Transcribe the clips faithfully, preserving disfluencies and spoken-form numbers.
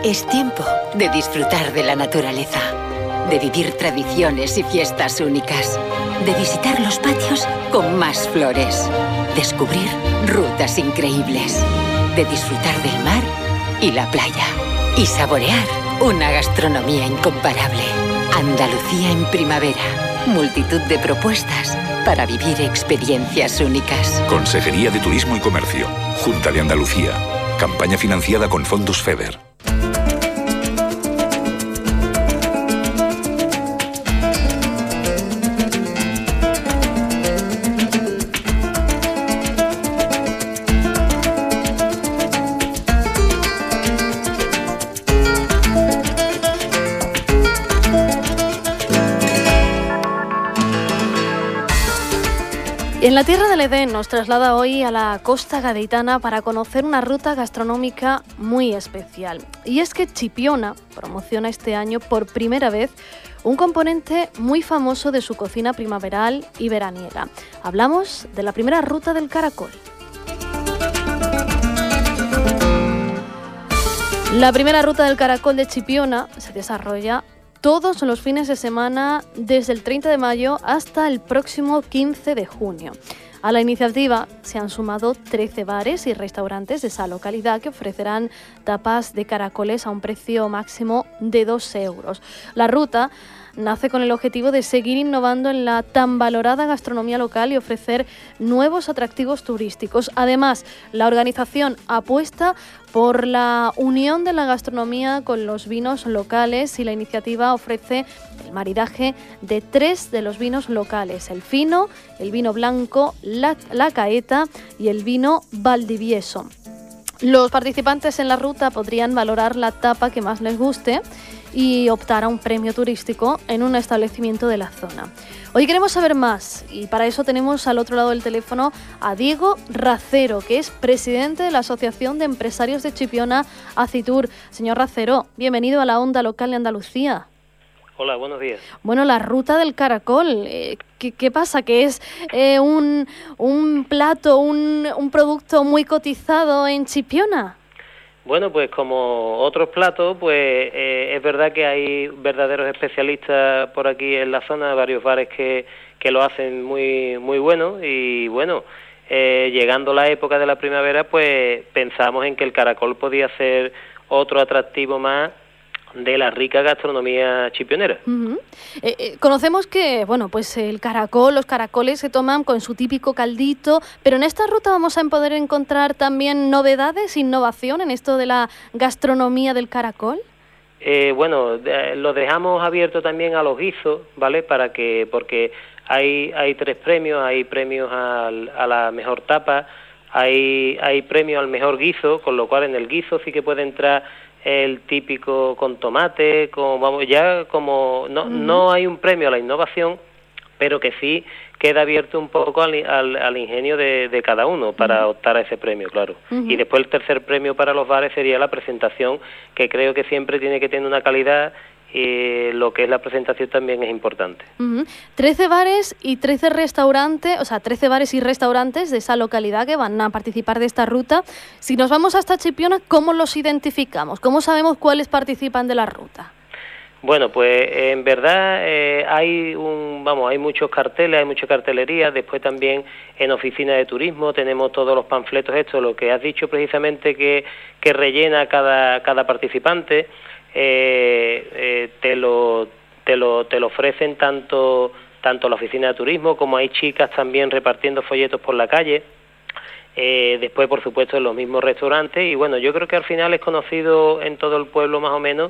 Es tiempo de disfrutar de la naturaleza, de vivir tradiciones y fiestas únicas, de visitar los patios con más flores, descubrir rutas increíbles, de disfrutar del mar y la playa y saborear una gastronomía incomparable. Andalucía en primavera. Multitud de propuestas para vivir experiencias únicas. Consejería de Turismo y Comercio. Junta de Andalucía. Campaña financiada con fondos FEDER. En la Tierra del Edén nos traslada hoy a la costa gaditana para conocer una ruta gastronómica muy especial. Y es que Chipiona promociona este año por primera vez un componente muy famoso de su cocina primaveral y veraniega. Hablamos de la primera ruta del caracol. La primera ruta del caracol de Chipiona se desarrolla todos los fines de semana desde el treinta de mayo hasta el próximo quince de junio. A la iniciativa se han sumado trece bares y restaurantes de esa localidad que ofrecerán tapas de caracoles a un precio máximo de dos euros. La ruta nace con el objetivo de seguir innovando en la tan valorada gastronomía local y ofrecer nuevos atractivos turísticos. Además, la organización apuesta por la unión de la gastronomía con los vinos locales y la iniciativa ofrece el maridaje de tres de los vinos locales: el fino, el vino blanco, la, la caeta y el vino valdivieso. Los participantes en la ruta podrían valorar la tapa que más les guste y optar a un premio turístico en un establecimiento de la zona. Hoy queremos saber más y para eso tenemos al otro lado del teléfono a Diego Racero, que es presidente de la Asociación de Empresarios de Chipiona, ACITUR. Señor Racero, bienvenido a la Onda Local de Andalucía. Hola, buenos días. Bueno, la ruta del caracol, eh, ¿qué, ¿qué pasa? ¿Que es eh, un, un plato, un, un producto muy cotizado en Chipiona? Bueno, pues como otros platos, pues eh, es verdad que hay verdaderos especialistas por aquí en la zona, varios bares que, que lo hacen muy muy bueno y bueno, eh, llegando la época de la primavera, pues pensamos en que el caracol podía ser otro atractivo más de la rica gastronomía chipionera. Uh-huh. eh, eh, conocemos que, bueno, pues el caracol, los caracoles se toman con su típico caldito, pero en esta ruta vamos a poder encontrar también novedades, innovación en esto de la gastronomía del caracol. Eh, bueno, de, lo dejamos abierto también a los guisos, ¿vale? Para que, porque hay hay tres premios, hay premios al, a la mejor tapa, hay hay premio al mejor guiso, con lo cual en el guiso sí que puede entrar el típico con tomate, con, vamos, ya como no, mm. no hay un premio a la innovación, pero que sí queda abierto un poco al, al, al ingenio de, de cada uno para mm. optar a ese premio, claro. Uh-huh. Y después el tercer premio para los bares sería la presentación, que creo que siempre tiene que tener una calidad, y lo que es la presentación también es importante. Uh-huh. trece bares y trece restaurantes, o sea, trece bares y restaurantes de esa localidad que van a participar de esta ruta. Si nos vamos hasta Chipiona, ¿cómo los identificamos? ¿Cómo sabemos cuáles participan de la ruta? Bueno, pues en verdad eh, hay un, vamos, hay muchos carteles, hay mucha cartelería. Después también en oficina de turismo tenemos todos los panfletos estos, lo que has dicho precisamente que, que rellena cada, cada participante. Eh, eh, te lo te lo te lo ofrecen tanto tanto la oficina de turismo como hay chicas también repartiendo folletos por la calle, eh, después por supuesto en los mismos restaurantes y bueno, yo creo que al final es conocido en todo el pueblo más o menos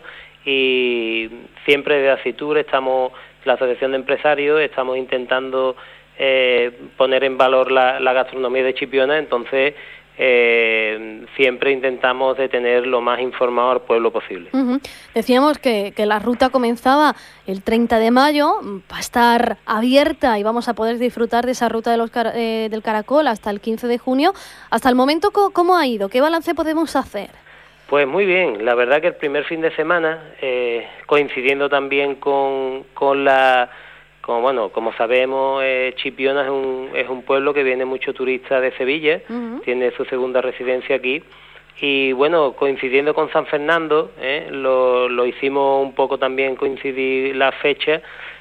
y siempre de ACITUR estamos, la Asociación de Empresarios, estamos intentando eh, poner en valor la, la gastronomía de Chipiona, entonces Eh, siempre intentamos de tener lo más informado al pueblo posible. Uh-huh. Decíamos que, que la ruta comenzaba el treinta de mayo, va a estar abierta y vamos a poder disfrutar de esa ruta de los car- eh, del caracol hasta el quince de junio. Hasta el momento, ¿cómo, cómo ha ido? ¿Qué balance podemos hacer? Pues muy bien, la verdad que el primer fin de semana, eh, coincidiendo también con, con la... Como bueno, como sabemos, eh, Chipiona es un es un pueblo que viene mucho turista de Sevilla, uh-huh. tiene su segunda residencia aquí y bueno, coincidiendo con San Fernando, ¿eh? lo, lo hicimos un poco también coincidir la fecha,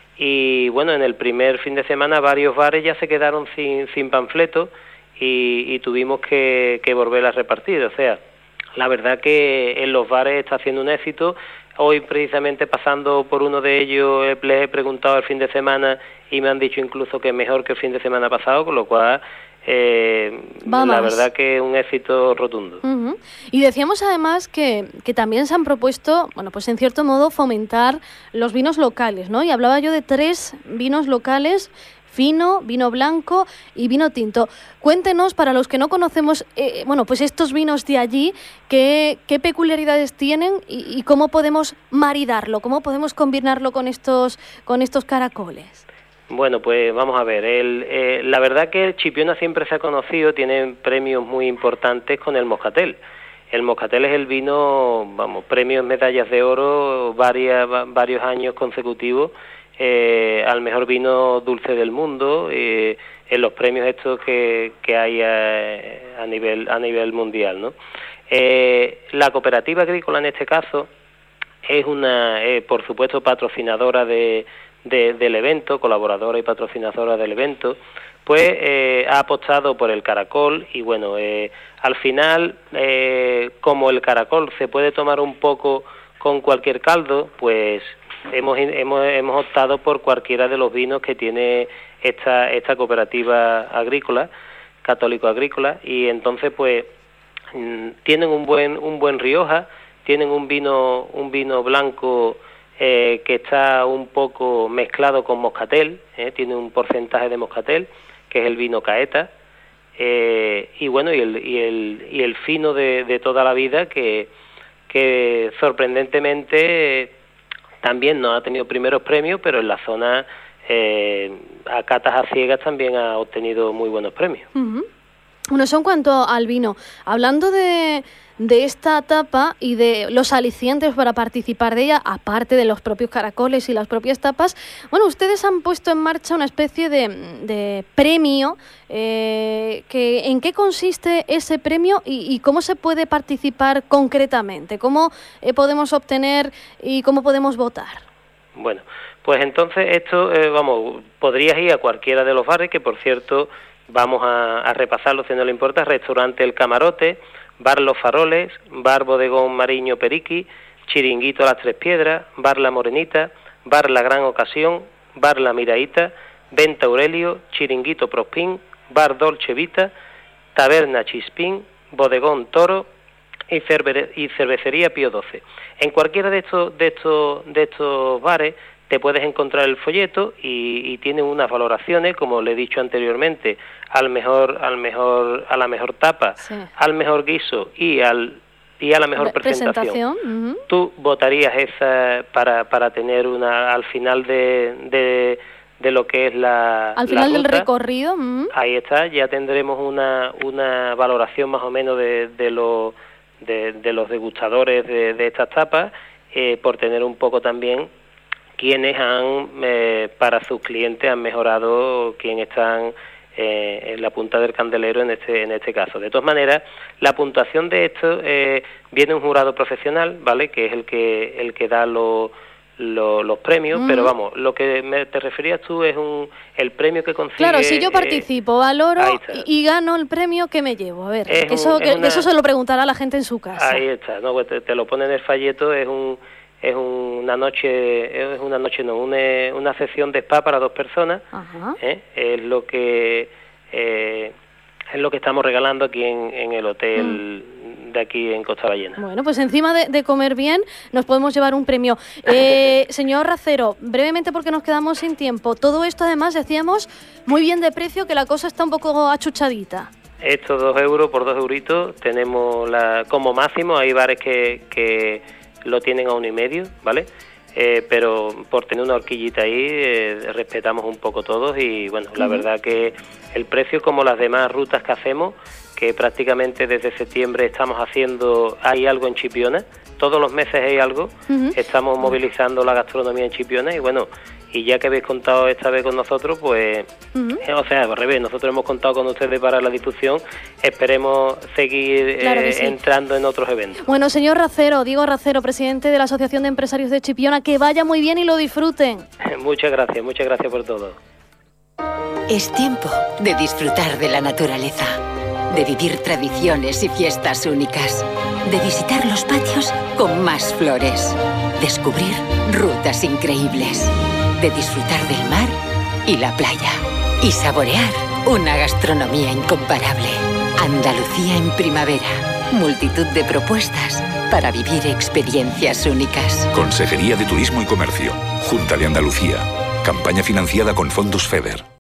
y bueno, en el primer fin de semana varios bares ya se quedaron sin, sin panfletos y, y tuvimos que, que volver a repartir. O sea, la verdad que en los bares está haciendo un éxito. Hoy precisamente pasando por uno de ellos eh, les he preguntado el fin de semana y me han dicho incluso que mejor que el fin de semana pasado, con lo cual eh, la verdad que es un éxito rotundo. Uh-huh. Y decíamos además que, que también se han propuesto, bueno, pues en cierto modo fomentar los vinos locales, ¿no? Y hablaba yo de tres vinos locales: fino, vino blanco y vino tinto. Cuéntenos, para los que no conocemos, eh, bueno, pues estos vinos de allí, qué, qué peculiaridades tienen y, y cómo podemos maridarlo, cómo podemos combinarlo con estos, con estos caracoles. Bueno, pues vamos a ver, el, eh, la verdad que el Chipiona siempre se ha conocido, tiene premios muy importantes con el Moscatel. El Moscatel es el vino, vamos, premios, medallas de oro, varias, varios años consecutivos, eh, al mejor vino dulce del mundo, eh, en los premios estos que, que hay a, a nivel a nivel mundial, ¿no? Eh, la cooperativa agrícola en este caso es una, eh, por supuesto, patrocinadora de De, del evento, colaboradora y patrocinadora del evento, pues eh, ha apostado por el caracol y bueno, eh, al final, eh, como el caracol se puede tomar un poco con cualquier caldo, pues hemos, hemos, hemos optado por cualquiera de los vinos que tiene esta, esta cooperativa agrícola, católico agrícola, y entonces pues tienen un buen, un buen Rioja, tienen un vino, un vino blanco Eh, que está un poco mezclado con moscatel, eh, tiene un porcentaje de moscatel, que es el vino Caeta, eh, y bueno, y el, y el, y el fino de, de toda la vida, que, que sorprendentemente eh, también no ha tenido primeros premios, pero en la zona, eh, a catas a ciegas, también ha obtenido muy buenos premios. Uh-huh. Bueno, eso en cuanto al vino. Hablando de, de esta etapa y de los alicientes para participar de ella, aparte de los propios caracoles y las propias tapas, bueno, ustedes han puesto en marcha una especie de, de premio. Eh, que, ¿En qué consiste ese premio y, y cómo se puede participar concretamente? ¿Cómo eh, podemos obtener y cómo podemos votar? Bueno, pues entonces esto, eh, vamos, podrías ir a cualquiera de los bares, que por cierto vamos a, a repasarlo si no le importa: Restaurante El Camarote, Bar Los Faroles, Bar Bodegón Mariño Periqui, Chiringuito Las Tres Piedras, Bar La Morenita, Bar La Gran Ocasión, Bar La Miraíta, Venta Aurelio, Chiringuito Prospín, Bar Dolce Vita, Taberna Chispín, Bodegón Toro y, cerve- y Cervecería Pío doce. En cualquiera de estos, de estos, de estos bares te puedes encontrar el folleto y, y tienen unas valoraciones, como le he dicho anteriormente, al mejor, al mejor, a la mejor tapa, sí, al mejor guiso y al y a la mejor presentación. presentación. Uh-huh. Tú votarías esa para para tener una al final de, de, de lo que es la al final la del recorrido. Uh-huh. Ahí está, ya tendremos una una valoración más o menos de de los de, de los degustadores de, de estas tapas, eh, por tener un poco también quienes han, eh, para sus clientes, han mejorado, quienes están eh, en la punta del candelero en este en este caso. De todas maneras, la puntuación de esto, eh, viene un jurado profesional, ¿vale?, que es el que el que da los lo, los premios, mm. pero vamos, lo que me, te referías tú es un el premio que consigue. Claro, si yo participo, eh, valoro y, y gano el premio, ¿qué me llevo? A ver, que un, eso, que, una, eso se lo preguntará la gente en su casa. Ahí está, no, pues te, te lo pone en el folleto, es un es una noche, es una noche no, una, una sesión de spa para dos personas. ¿eh? Es lo que eh, es lo que estamos regalando aquí en, en el hotel mm. de aquí en Costa Ballena. Bueno, pues encima de, de comer bien, nos podemos llevar un premio. Eh, señor Racero, brevemente porque nos quedamos sin tiempo, todo esto además decíamos muy bien de precio, que la cosa está un poco achuchadita. Estos dos euros por dos euritos tenemos la, como máximo. Hay bares que, que lo tienen a uno y medio, ¿vale? Eh, pero por tener una horquillita ahí, eh, respetamos un poco todos y bueno, la uh-huh. verdad que el precio, como las demás rutas que hacemos, que prácticamente desde septiembre estamos haciendo, hay algo en Chipiona, todos los meses hay algo, uh-huh. estamos movilizando la gastronomía en Chipiona y bueno, y ya que habéis contado esta vez con nosotros, pues, uh-huh. eh, o sea, al revés, nosotros hemos contado con ustedes para la difusión, esperemos seguir claro eh, sí. entrando en otros eventos. Bueno, señor Racero, Diego Racero, presidente de la Asociación de Empresarios de Chipiona, que vaya muy bien y lo disfruten. Muchas gracias, muchas gracias por todo. Es tiempo de disfrutar de la naturaleza, de vivir tradiciones y fiestas únicas, de visitar los patios con más flores, descubrir rutas increíbles, de disfrutar del mar y la playa y saborear una gastronomía incomparable. Andalucía en primavera, multitud de propuestas para vivir experiencias únicas. Consejería de Turismo y Comercio, Junta de Andalucía, campaña financiada con fondos FEDER.